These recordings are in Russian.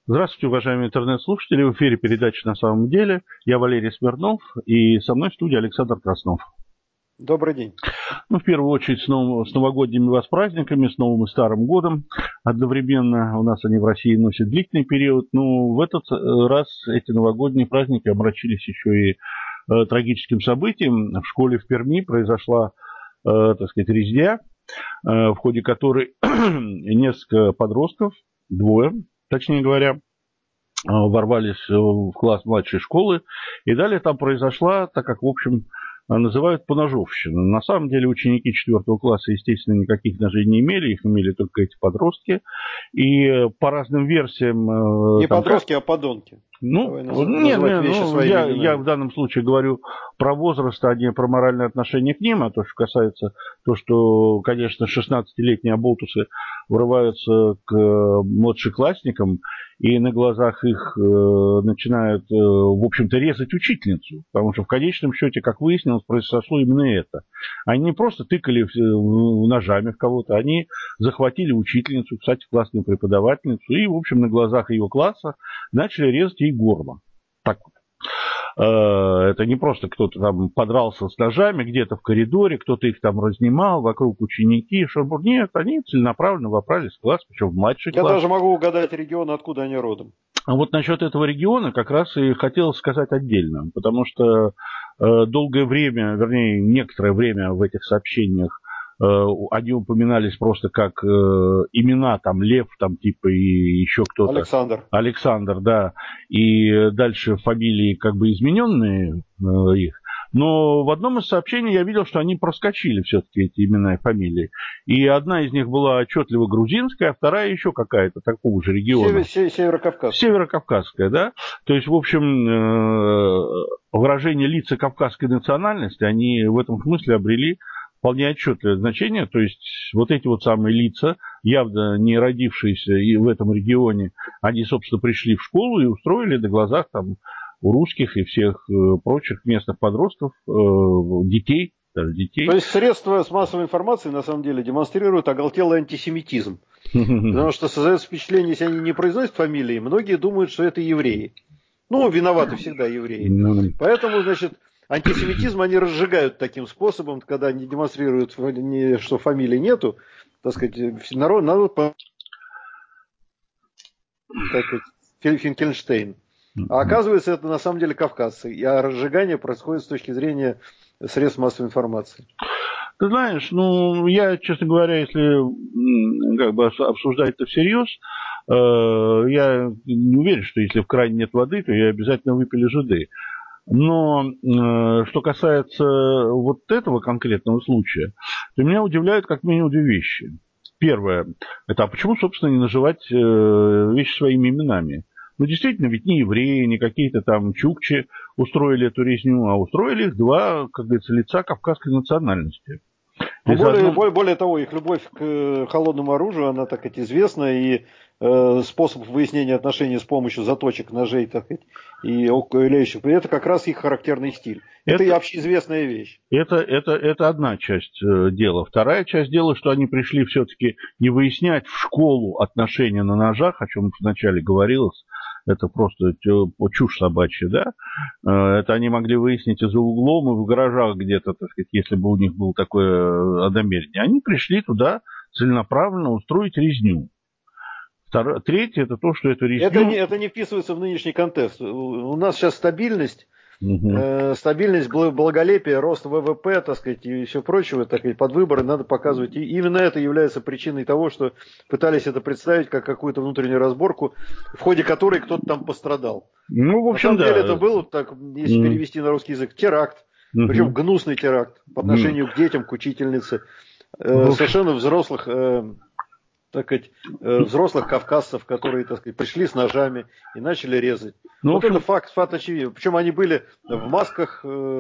Здравствуйте, уважаемые интернет-слушатели. В эфире передача «На самом деле». Я Валерий Смирнов, и со мной в студии Александр Краснов. Добрый день. В первую очередь, с новогодними вас праздниками, с Новым и Старым годом. Одновременно у нас они в России носят длительный период. Но в этот раз эти новогодние праздники омрачились еще и трагическим событием. В школе в Перми произошла, резня, в ходе которой несколько подростков, двое, точнее говоря, ворвались в класс младшей школы, и далее там произошла, так как, в общем, называют поножовщина. На самом деле ученики 4 класса, естественно, никаких ножей не имели, их имели только эти подростки. И по разным версиям... Не подростки, а подонки. Я в данном случае говорю про возраст, а не про моральное отношение к ним, а то, что касается что, конечно, 16-летние оболтусы врываются к младшеклассникам и на глазах их начинают, в общем-то, резать учительницу, потому что в конечном счете, как выяснилось, произошло именно это. Они не просто тыкали ножами в кого-то, они захватили учительницу, кстати, классную преподавательницу, и, в общем, на глазах ее класса начали резать ей горло. Так вот. Это не просто кто-то там подрался с ножами где-то в коридоре, кто-то их там разнимал, вокруг ученики. Нет, они целенаправленно вопрались в класс, причем в младший класс. Я даже могу угадать регион, откуда они родом. А вот насчет этого региона как раз и хотелось сказать отдельно, потому что долгое время, вернее, некоторое время в этих сообщениях они упоминались просто как имена, там, Лев, там, типа, и еще кто-то. Александр, да. И дальше фамилии как бы измененные их. Но в одном из сообщений я видел, что они проскочили все-таки эти имена и фамилии. И одна из них была отчетливо грузинская, а вторая еще какая-то такого же региона. Северокавказская. Северокавказская, да. То есть, в общем, выражение лица кавказской национальности, они в этом смысле обрели вполне отчетливое значение, то есть вот эти вот самые лица, явно не родившиеся и в этом регионе, они, собственно, пришли в школу и устроили на глазах там у русских и всех прочих местных подростков, детей, даже детей. То есть средства с массовой информацией на самом деле демонстрируют оголтелый антисемитизм. Потому что создается впечатление, если они не произносят фамилии, многие думают, что это евреи. Ну, виноваты всегда евреи. Поэтому, значит, антисемитизм они разжигают таким способом, когда они демонстрируют, что фамилии нету, так сказать, народ Финкельштейн. А оказывается, это на самом деле кавказцы. И разжигание происходит с точки зрения средств массовой информации. Ты знаешь, я, честно говоря, если как бы обсуждать это всерьез, я не уверен, что если в кране нет воды, то я обязательно выпили жиды. Но что касается вот этого конкретного случая, то меня удивляют как минимум две вещи. Первое, это а почему, собственно, не называть вещи своими именами? Действительно, ведь не евреи, не какие-то там чукчи устроили эту резню, а устроили их два, как говорится, лица кавказской национальности. Более того, их любовь к холодному оружию, она, так сказать, известна, и способ выяснения отношений с помощью заточек, ножей, так сказать, и околеющих, это как раз их характерный стиль. Это и общеизвестная вещь. Это одна часть дела. Вторая часть дела, что они пришли все-таки не выяснять в школу отношения на ножах, о чем вначале говорилось, это просто чушь собачья, да? Это они могли выяснить и за углом, и в гаражах где-то, так сказать, если бы у них было такое намерение. Они пришли туда целенаправленно устроить резню. Третье, это то, что это резню... Это не вписывается в нынешний контекст. У нас сейчас стабильность, стабильность, благолепие, рост ВВП, так сказать, и все прочего, так сказать, под выборы надо показывать. И именно это является причиной того, что пытались это представить как какую-то внутреннюю разборку, в ходе которой кто-то там пострадал. В общем, на самом деле это был, так, если перевести на русский язык, теракт. Причем гнусный теракт по отношению к детям, к учительнице. Совершенно взрослых... так сказать, взрослых кавказцев, которые, так сказать, пришли с ножами и начали резать. Это факт очевиден. Причем они были в масках,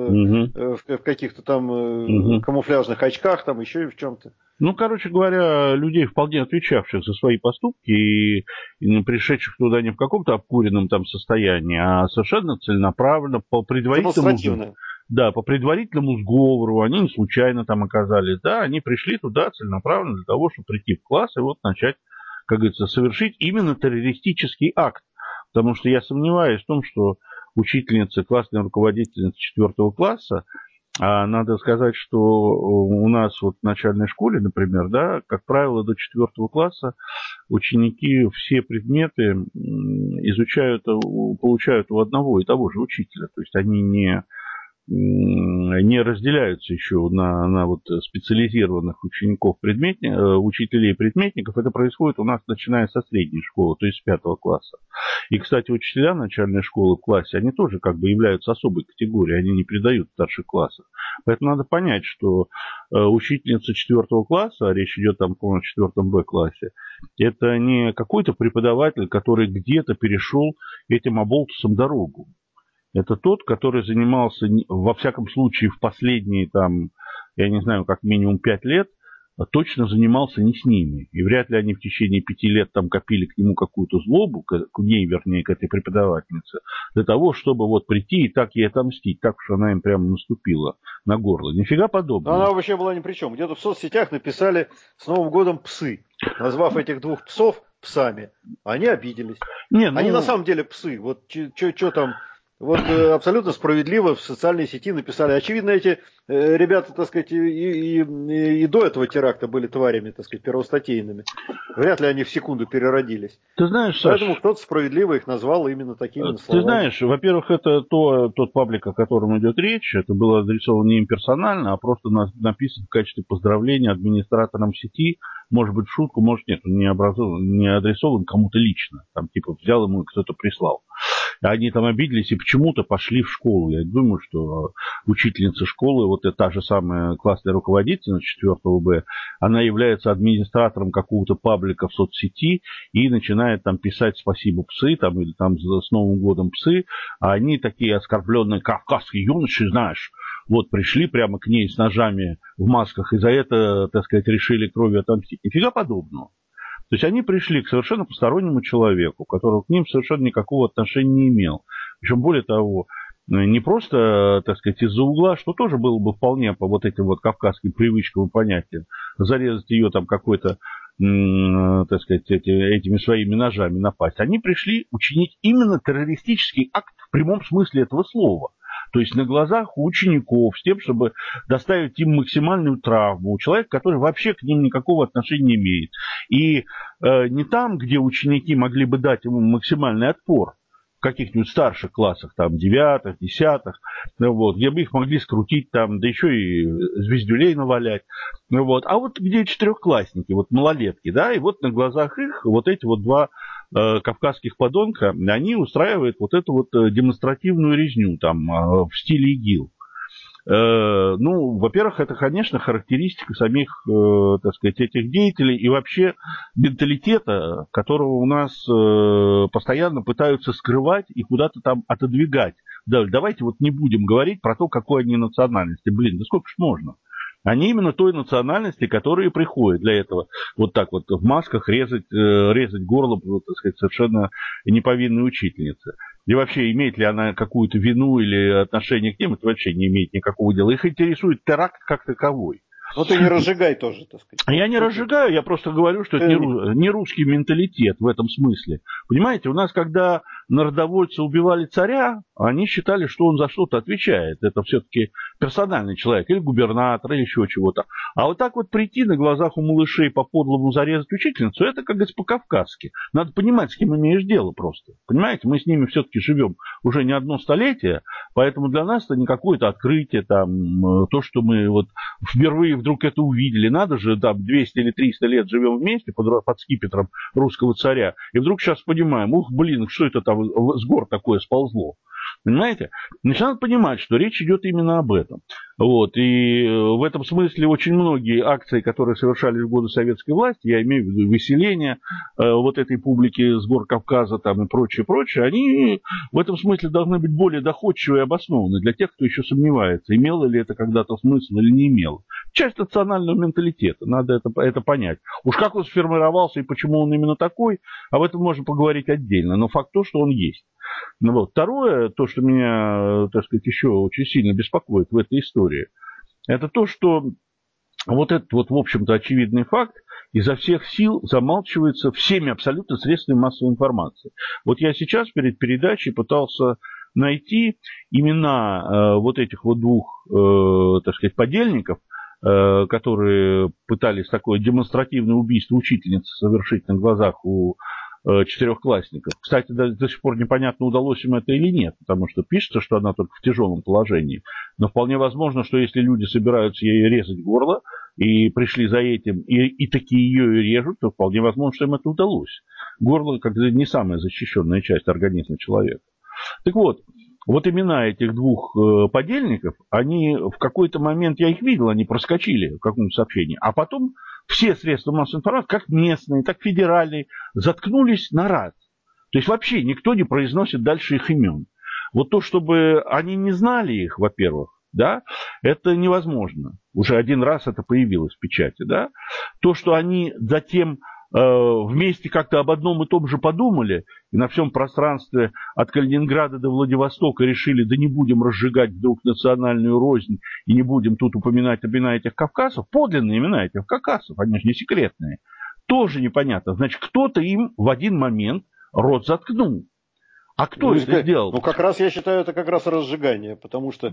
в каких-то там камуфляжных очках, там еще и в чем-то. Короче говоря, людей, вполне отвечавших за свои поступки и пришедших туда не в каком-то обкуренном там состоянии, а совершенно целенаправленно, по предварительному... Да, по предварительному сговору, они не случайно там оказались, да, они пришли туда целенаправленно для того, чтобы прийти в класс и вот начать, как говорится, совершить именно террористический акт. Потому что я сомневаюсь в том, что учительница, классная руководительница 4 класса, а надо сказать, что у нас вот в начальной школе, например, да, как правило, до 4 класса ученики все предметы изучают, получают у одного и того же учителя. То есть они не разделяются еще на вот специализированных учителей и предметников. Это происходит у нас, начиная со средней школы, то есть с 5 класса. И, кстати, учителя начальной школы в классе, они тоже как бы являются особой категорией, они не преподают в старших классах. Поэтому надо понять, что учительница 4 класса, а речь идет там, по-моему, о 4 Б классе, это не какой-то преподаватель, который где-то перешел этим оболтусом дорогу. Это тот, который занимался, во всяком случае, в последние, там, я не знаю, как минимум 5 лет, точно занимался не с ними. И вряд ли они в течение 5 лет там копили к нему какую-то злобу, к ней, вернее, к этой преподавательнице, для того, чтобы вот прийти и так ей отомстить, так что она им прямо наступила на горло. Нифига подобного. Она вообще была ни при чем. Где-то в соцсетях написали «С Новым годом псы», назвав этих двух псов псами. Они обиделись. Они на самом деле псы. Вот что там... Вот абсолютно справедливо в социальной сети написали. Очевидно, эти ребята, так сказать, и до этого теракта были тварями, так сказать, первостатейными. Вряд ли они в секунду переродились. Ты знаешь, поэтому Саш, кто-то справедливо их назвал именно такими словами. Ты знаешь, во-первых, это тот паблик, о котором идет речь. Это было адресовано не им персонально, а просто написано в качестве поздравления администраторам сети. Может быть, в шутку, может нет. Он не адресован кому-то лично. Там типа взял ему и кто-то прислал. Они там обиделись и почему-то пошли в школу. Я думаю, что учительница школы, вот та же самая классная руководительница 4 Б, она является администратором какого-то паблика в соцсети и начинает там писать «спасибо, псы», там, или там «с Новым годом, псы», а они такие оскорбленные кавказские юноши, знаешь, вот пришли прямо к ней с ножами в масках и за это, так сказать, решили кровью отомстить. Нифига подобного. То есть они пришли к совершенно постороннему человеку, который к ним совершенно никакого отношения не имел. Причем, более того, не просто, так сказать, из-за угла, что тоже было бы вполне по вот этим вот кавказским привычкам и понятиям, зарезать ее там какой-то, так сказать, этими своими ножами напасть. Они пришли учинить именно террористический акт в прямом смысле этого слова. То есть на глазах у учеников, с тем, чтобы доставить им максимальную травму, у человека, который вообще к ним никакого отношения не имеет. И не там, где ученики могли бы дать ему максимальный отпор, в каких-нибудь старших классах, там, 9-х, 10-х, вот, где бы их могли скрутить, там, да еще и звездюлей навалять, вот. А вот где четырехклассники, вот малолетки, да, и вот на глазах их вот эти вот два кавказских подонка, они устраивают вот эту вот демонстративную резню там в стиле ИГИЛ. Ну, во-первых, это, конечно, характеристика самих, так сказать, этих деятелей и вообще менталитета, которого у нас постоянно пытаются скрывать и куда-то там отодвигать. Да, давайте вот не будем говорить про то, какой они национальности. Блин, да сколько ж можно? Они именно той национальности, которые приходят для этого вот так вот в масках резать горло, так сказать, совершенно неповинной учительницы. И вообще, имеет ли она какую-то вину или отношение к ним, это вообще не имеет никакого дела. Их интересует теракт как таковой. Ну ты не разжигай тоже, так сказать. Я не разжигаю, я просто говорю, что это не русский менталитет в этом смысле. Понимаете, у нас, когда народовольцы убивали царя, они считали, что он за что-то отвечает. Это все-таки персональный человек, или губернатор, или еще чего-то. А вот так вот прийти на глазах у малышей по-подлому зарезать учительницу, это, как говорится, по-кавказски. Надо понимать, с кем имеешь дело просто. Понимаете, мы с ними все-таки живем уже не одно столетие, поэтому для нас это не какое-то открытие, там, то, что мы вот впервые вдруг это увидели. Надо же, там, 200 или 300 лет живем вместе под скипетром русского царя, и вдруг сейчас понимаем, ух, блин, что это там с гор такое сползло. Понимаете? Значит, надо понимать, что речь идет именно об этом. Вот. И в этом смысле очень многие акции, которые совершались в годы советской власти, я имею в виду выселение вот этой публики с гор Кавказа там, и прочее, они в этом смысле должны быть более доходчивы и обоснованы для тех, кто еще сомневается, имело ли это когда-то смысл или не имело. Часть национального менталитета, надо это понять. Уж как он сформировался и почему он именно такой, об этом можно поговорить отдельно, но факт то, что он есть. Ну, вот. Второе, то, что меня, так сказать, еще очень сильно беспокоит в этой истории, это то, что вот этот вот, в общем-то, очевидный факт, изо всех сил замалчивается всеми абсолютно средствами массовой информации. Вот я сейчас перед передачей пытался найти имена вот этих вот двух, так сказать, подельников, которые пытались такое демонстративное убийство учительницы совершить на глазах у четырехклассников. Кстати, до сих пор непонятно, удалось им это или нет, потому что пишется, что она только в тяжелом положении. Но вполне возможно, что если люди собираются ей резать горло и пришли за этим, и таки ее и режут, то вполне возможно, что им это удалось. Горло, как не самая защищенная часть организма человека. Так вот, вот имена этих двух подельников, они в какой-то момент, я их видел, они проскочили в каком-то сообщении, а потом все средства массовой информации, как местные, так федеральные, заткнулись на раз. То есть вообще никто не произносит дальше их имен. Вот то, чтобы они не знали их, во-первых, да, это невозможно. Уже один раз это появилось в печати, да. То, что они затем вместе как-то об одном и том же подумали, и на всем пространстве от Калининграда до Владивостока решили, да не будем разжигать вдруг национальную рознь, и не будем тут упоминать имена этих кавказцев, подлинные имена этих кавказцев, они же не секретные, тоже непонятно. Значит, кто-то им в один момент рот заткнул. А кто это сделал? Ну, как раз я считаю, это как раз разжигание, потому что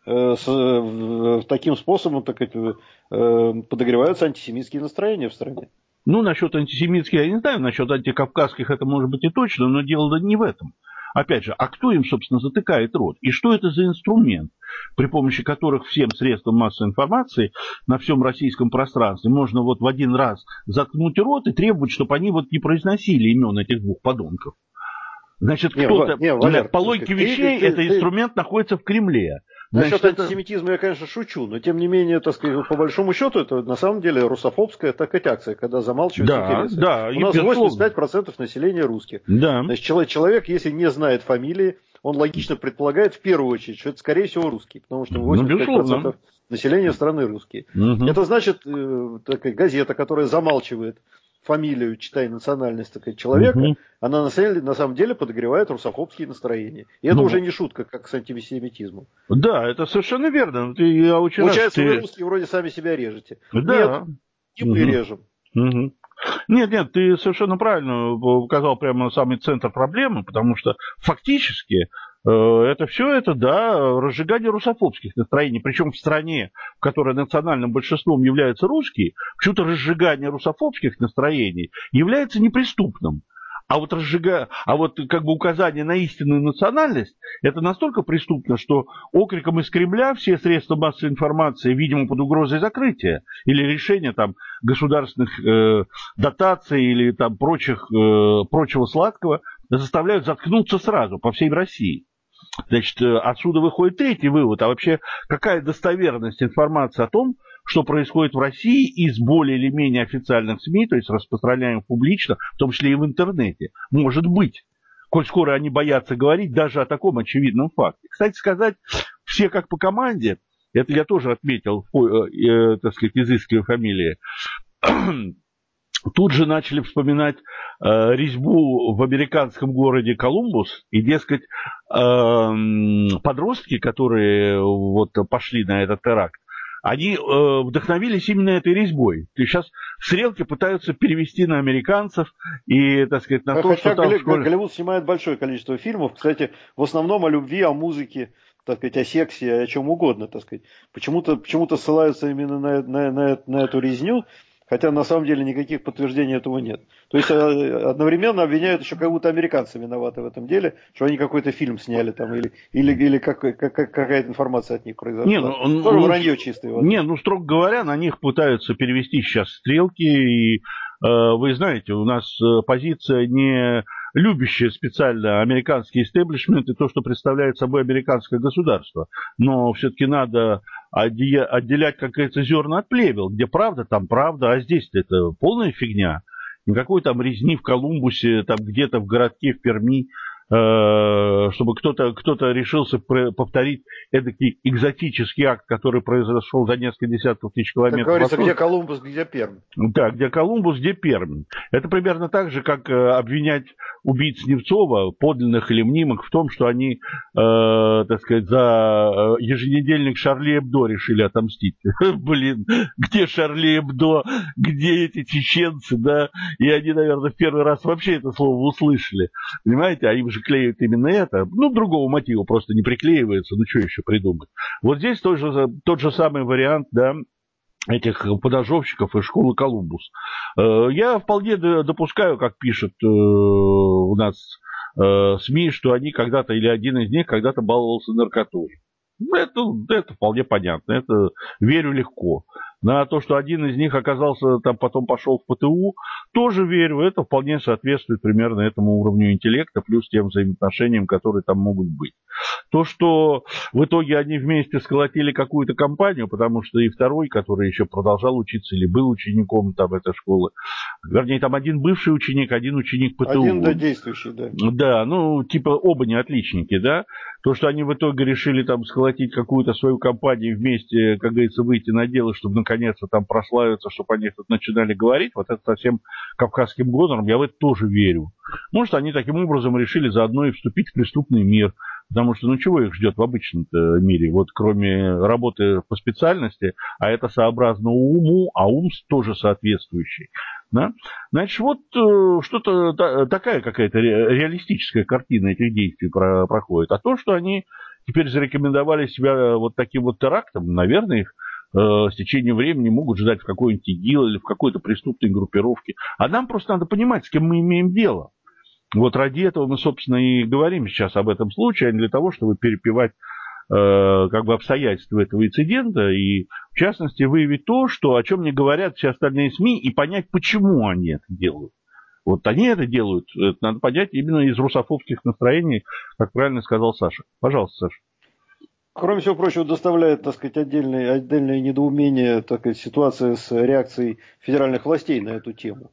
таким способом подогреваются антисемитские настроения в стране. Ну, насчет антисемитских, я не знаю, насчет антикавказских это может быть и точно, но дело не в этом. Опять же, а кто им, собственно, затыкает рот? И что это за инструмент, при помощи которых всем средствам массовой информации на всем российском пространстве можно вот в один раз заткнуть рот и требовать, чтобы они вот не произносили имен этих двух подонков? Значит, кто-то, Валер, по логике вещей, этот инструмент находится в Кремле. Насчет антисемитизма я, конечно, шучу, но тем не менее, так сказать, по большому счету, это на самом деле русофобская такая акция, когда замалчиваются интересы. Да, у нас 85% населения русских. Да. Значит, человек, если не знает фамилии, он логично предполагает в первую очередь, что это, скорее всего, русский, потому что 85% населения страны русские. Угу. Это значит, такая газета, которая замалчивает фамилию, читай национальность человека, она на самом деле подогревает русофобские настроения. И это уже не шутка, как с антисемитизмом. Да, это совершенно верно. Получается, вы русские вроде сами себя режете. Да. Нет, и мы режем. Нет, ты совершенно правильно указал прямо самый центр проблемы, потому что фактически это все это, да, разжигание русофобских настроений. Причем в стране, в которой национальным большинством являются русские, почему-то разжигание русофобских настроений является неприступным. А вот как бы указание на истинную национальность, это настолько преступно, что окриком из Кремля все средства массовой информации, видимо, под угрозой закрытия или решения там государственных дотаций или там прочего сладкого заставляют заткнуться сразу по всей России. Значит, отсюда выходит третий вывод. А вообще, какая достоверность информации о том, что происходит в России из более или менее официальных СМИ, то есть распространяемых публично, в том числе и в интернете, может быть, коль скоро они боятся говорить даже о таком очевидном факте. Кстати сказать, все как по команде, это я тоже отметил, так сказать, изыскивая фамилии, тут же начали вспоминать резьбу в американском городе Колумбус, и, дескать, подростки, которые вот пошли на этот теракт, они вдохновились именно этой резьбой. То есть сейчас стрелки пытаются перевести на американцев и, так сказать, на то, что там... Голливуд снимает большое количество фильмов, кстати, в основном о любви, о музыке, так сказать, о сексе, о чем угодно, так сказать. Почему-то ссылаются именно на эту резню, хотя на самом деле никаких подтверждений этого нет. То есть одновременно обвиняют еще как будто американцы виноваты в этом деле, что они какой-то фильм сняли там, или какая-то информация от них произошла. Тоже вранье чистое. Строго говоря, на них пытаются перевести сейчас стрелки, и вы знаете, у нас позиция не любящая специально американский истеблишмент и то, что представляет собой американское государство. Но все-таки надо отделять, как говорится, зерна от плевел. Где правда, там правда, а здесь-то это полная фигня. Никакой там резни в Колумбусе, там где-то в городке в Перми. чтобы кто-то решился повторить эдакий экзотический акт, который произошел за несколько десятков тысяч километров. Как говорится, где Колумбус, где Пермь. Да, где Колумбус, где Пермь. Это примерно так же, как обвинять убийц Невцова, подлинных или мнимых, в том, что они, так сказать, за еженедельник Шарли Эбдо решили отомстить. Блин, где Шарли Эбдо, где эти чеченцы, да? И они, наверное, в первый раз вообще это слово услышали. Понимаете, а им же клеят именно это. Ну, другого мотива просто не приклеивается. Ну, что еще придумать? Вот здесь тот же самый вариант, да, этих подожжевщиков из школы Колумбус. Я вполне допускаю, как пишут у нас СМИ, что они когда-то, или один из них когда-то баловался наркотой. Это вполне понятно, это верю легко. На то, что один из них оказался, там потом пошел в ПТУ, тоже верю, это вполне соответствует примерно этому уровню интеллекта, плюс тем взаимоотношениям, которые там могут быть. То, что в итоге они вместе сколотили какую-то компанию, потому что и второй, который еще продолжал учиться или был учеником там этой школы, вернее, там один бывший ученик, один ученик ПТУ. Один, да, действующий, да. Да, ну, типа оба не отличники, да. То, что они в итоге решили там сколотить какую-то свою компанию вместе, как говорится, выйти на дело, чтобы наконец-то там прославиться, чтобы они тут начинали говорить, вот это совсем кавказским гонором, я в это тоже верю. Может, они таким образом решили заодно и вступить в преступный мир. Потому что, ну, чего их ждет в обычном мире? Вот кроме работы по специальности, а это сообразно уму, а ум тоже соответствующий. Да? Значит, вот что-то такая какая-то реалистическая картина этих действий проходит. А то, что они теперь зарекомендовали себя вот таким вот терактом, наверное, их с течением времени могут ждать в какой-нибудь ИГИЛ или в какой-то преступной группировке. А нам просто надо понимать, с кем мы имеем дело. Вот ради этого мы, собственно, и говорим сейчас об этом случае, а не для того, чтобы перепевать как бы обстоятельства этого инцидента и, в частности, выявить то, что, о чем не говорят все остальные СМИ, и понять, почему они это делают. Вот они это делают, это надо понять именно из русофобских настроений, как правильно сказал Саша. Пожалуйста, Саша. Кроме всего прочего, доставляет, так сказать, отдельное недоумение, так сказать, ситуация с реакцией федеральных властей на эту тему.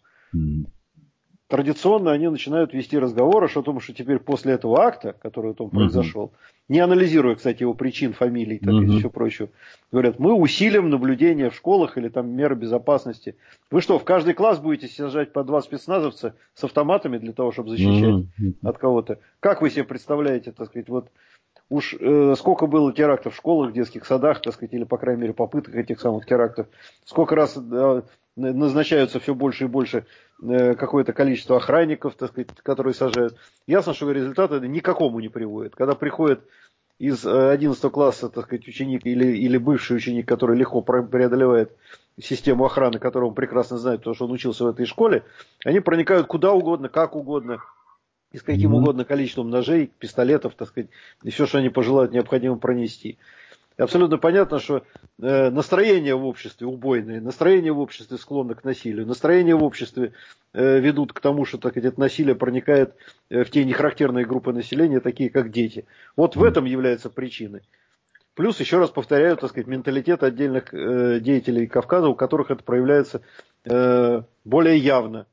Традиционно они начинают вести разговоры о том, что теперь после этого акта, который там произошел, не анализируя, кстати, его причин, фамилий и все прочее, говорят, мы усилим наблюдение в школах или там меры безопасности. Вы что, в каждый класс будете сажать по 2 спецназовца с автоматами для того, чтобы защищать от кого-то? Как вы себе представляете, так сказать, вот уж сколько было терактов в школах, в детских садах, так сказать, или, по крайней мере, попыток этих самых терактов, сколько раз назначаются все больше и больше какое-то количество охранников, так сказать, которые сажают. Ясно, что результаты никакому не приводят. Когда приходит из 11 класса, так сказать, ученик или бывший ученик, который легко преодолевает систему охраны, которую он прекрасно знает, потому что он учился в этой школе, они проникают куда угодно, как угодно, и с каким угодно количеством ножей, пистолетов, так сказать, и все, что они пожелают, необходимо пронести. Абсолютно понятно, что настроение в обществе убойное, настроение в обществе склонно к насилию, настроение в обществе ведут к тому, что, так сказать, это насилие проникает в те нехарактерные группы населения, такие как дети. Вот в этом является причиной. Плюс, еще раз повторяю, так сказать, менталитет отдельных деятелей Кавказа, у которых это проявляется более явно.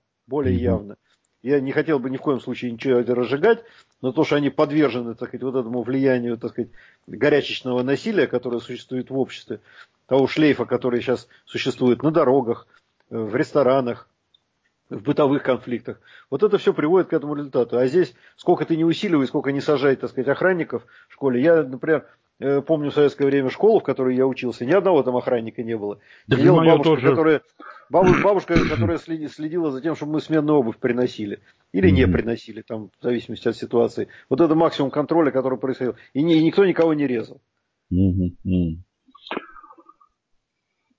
Я не хотел бы ни в коем случае ничего это разжигать, но то, что они подвержены, так сказать, вот этому влиянию, так сказать, горячечного насилия, которое существует в обществе, того шлейфа, который сейчас существует на дорогах, в ресторанах, в бытовых конфликтах. Вот это все приводит к этому результату. А здесь, сколько ты не усиливай, сколько не сажай, так сказать, охранников в школе. Я, например, помню в советское время школу, в которой я учился, ни одного там охранника не было. Сидела бабушка, которая следила за тем, чтобы мы сменную обувь приносили. Или не приносили, там, в зависимости от ситуации. Вот это максимум контроля, который происходил. И никто никого не резал.